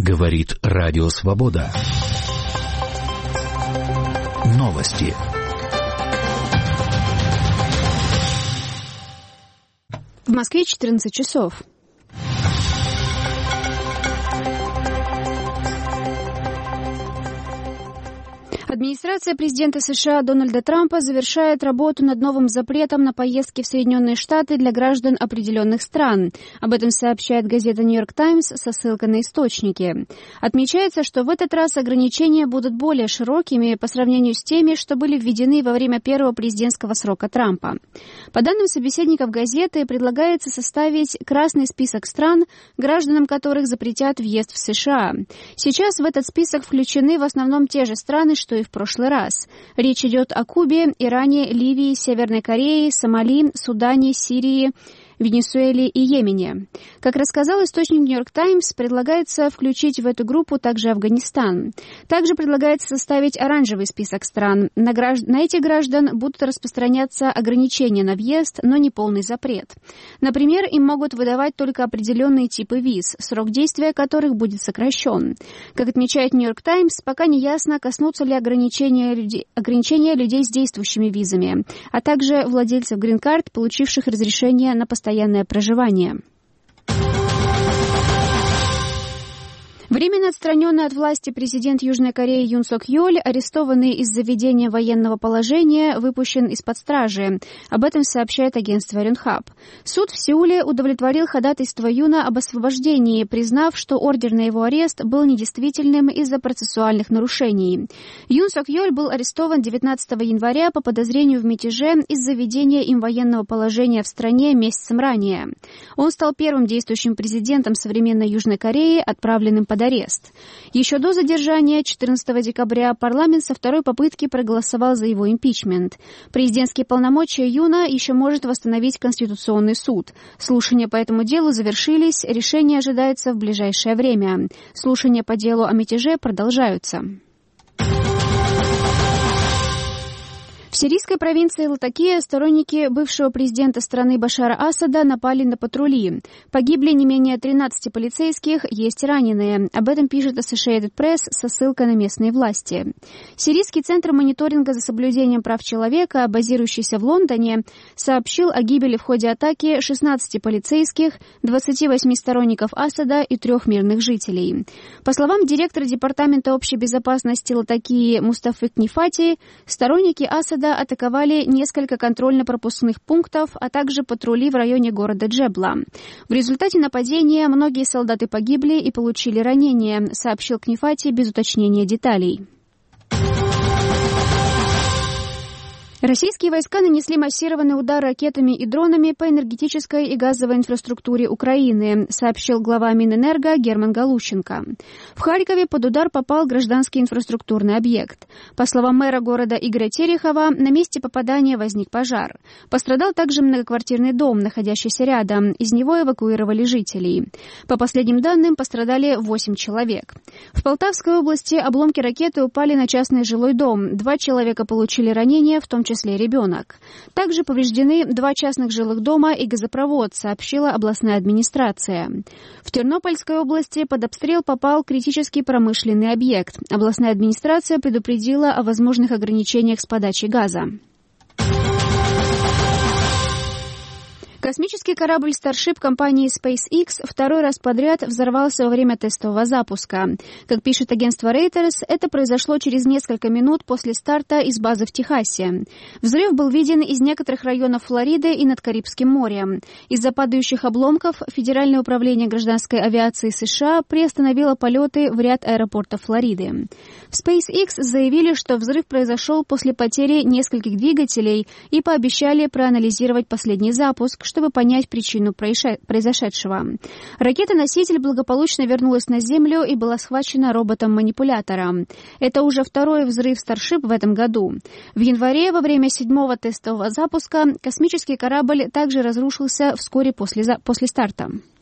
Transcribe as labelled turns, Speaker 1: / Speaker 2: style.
Speaker 1: Говорит Радио Свобода. Новости.
Speaker 2: В Москве 14 часов. Администрация президента США Дональда Трампа завершает работу над новым запретом на поездки в Соединенные Штаты для граждан определенных стран. Об этом сообщает газета «Нью-Йорк Таймс» со ссылкой на источники. Отмечается, что в этот раз ограничения будут более широкими по сравнению с теми, что были введены во время первого президентского срока Трампа. По данным собеседников газеты, предлагается составить красный список стран, гражданам которых запретят въезд в США. Сейчас в этот список включены в основном те же страны, что и в прошлый раз. Речь идет о Кубе, Иране, Ливии, Северной Корее, Сомали, Судане, Сирии, Венесуэле и Йемене. Как рассказал источник «Нью-Йорк Таймс», предлагается включить в эту группу также Афганистан. Также предлагается составить оранжевый список стран. На этих граждан будут распространяться ограничения на въезд, но не полный запрет. Например, им могут выдавать только определенные типы виз, срок действия которых будет сокращен. Как отмечает «Нью-Йорк Таймс», пока не ясно, коснутся ли ограничения людей с действующими визами, а также владельцев грин-карт, получивших разрешение на постоянное проживание. Временно отстраненный от власти президент Южной Кореи Юн Сок Йоль, арестованный из-за введения военного положения, выпущен из-под стражи. Об этом сообщает агентство Рёнхап. Суд в Сеуле удовлетворил ходатайство Юна об освобождении, признав, что ордер на его арест был недействительным из-за процессуальных нарушений. Юн Сок Йоль был арестован 19 января по подозрению в мятеже из-за введения им военного положения в стране месяцем ранее. Он стал первым действующим президентом современной Южной Кореи, отправленным под арест. Еще до задержания 14 декабря парламент со второй попытки проголосовал за его импичмент. Президентские полномочия Юна еще может восстановить Конституционный суд. Слушания по этому делу завершились, решение ожидается в ближайшее время. Слушания по делу о мятеже продолжаются. В сирийской провинции Латакия сторонники бывшего президента страны Башара Асада напали на патрули. Погибли не менее 13 полицейских, есть раненые. Об этом пишет Associated Press со ссылкой на местные власти. Сирийский центр мониторинга за соблюдением прав человека, базирующийся в Лондоне, сообщил о гибели в ходе атаки 16 полицейских, 28 сторонников Асада и 3 мирных жителей. По словам директора Департамента общей безопасности Латакии Мустафы Книфати, сторонники Асада атаковали несколько контрольно-пропускных пунктов, а также патрули в районе города Джебла. В результате нападения многие солдаты погибли и получили ранения, сообщил Книфати без уточнения деталей. Российские войска нанесли массированный удар ракетами и дронами по энергетической и газовой инфраструктуре Украины, сообщил глава Минэнерго Герман Галущенко. В Харькове под удар попал гражданский инфраструктурный объект. По словам мэра города Игоря Терехова, на месте попадания возник пожар. Пострадал также многоквартирный дом, находящийся рядом. Из него эвакуировали жителей. По последним данным, пострадали 8 человек. В Полтавской области обломки ракеты упали на частный жилой дом. 2 человека получили ранения, в том числе ребенок. Также повреждены 2 частных жилых дома и газопровод, сообщила областная администрация. В Тернопольской области под обстрел попал критический промышленный объект. Областная администрация предупредила о возможных ограничениях с подачей газа. Космический корабль Starship компании SpaceX второй раз подряд взорвался во время тестового запуска. Как пишет агентство Reuters, это произошло через несколько минут после старта из базы в Техасе. Взрыв был виден из некоторых районов Флориды и над Карибским морем. Из-за падающих обломков Федеральное управление гражданской авиации США приостановило полеты в ряд аэропортов Флориды. В SpaceX заявили, что взрыв произошел после потери нескольких двигателей и пообещали проанализировать последний запуск, чтобы понять причину произошедшего. Ракета-носитель благополучно вернулась на Землю и была схвачена роботом-манипулятором. Это уже второй взрыв Starship в этом году. В январе, во время 7-го тестового запуска, космический корабль также разрушился вскоре после старта.